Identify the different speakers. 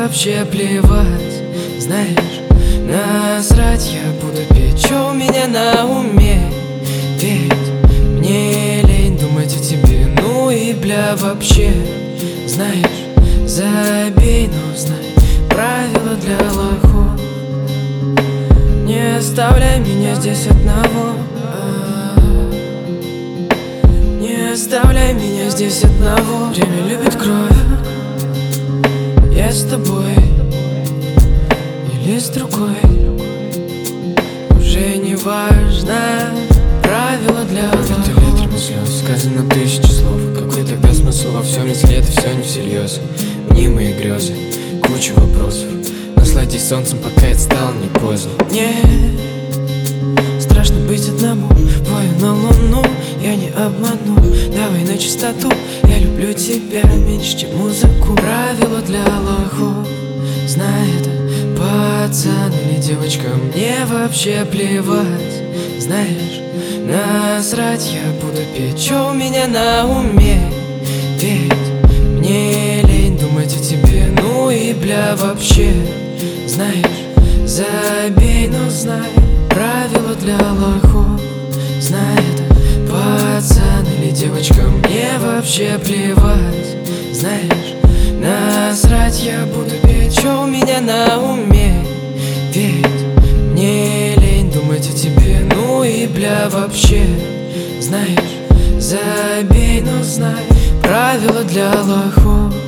Speaker 1: вообще плевать. Знаешь, насрать я буду петь, чё у меня на уме. Ведь мне лень думать о тебе, ну и бля вообще. Знаешь, забей, но знай, правила для лохов. Не оставляй меня здесь одного. Не оставляй меня здесь одного. Время любит кровь. Я с тобой или с другой, уже не важно. Правила для лохов.
Speaker 2: Это ветром и слез, сказано тысячи слов. Какой тогда смысл во всем, если это все не всерьез? Мнимые грезы, куча вопросов. Насладись солнцем, пока это стало не поздно.
Speaker 1: Мне страшно быть одному, твою на луну я не обману. Давай на чистоту, я люблю тебя меньше, чем музыку. Правила для лохов, знай это, пацан или девочка, мне вообще плевать. Знаешь, насрать я буду петь, чё у меня на уме. Ведь мне лень думать о тебе, ну и бля вообще. Знаешь, забей, но знай, правила для лохов. Знай это, пацан или девочка, мне вообще плевать. Знаешь, насрать я буду петь, чё у меня на уме. Ведь мне лень думать о тебе, ну и бля вообще. Знаешь, забей, но знай, правила для лохов.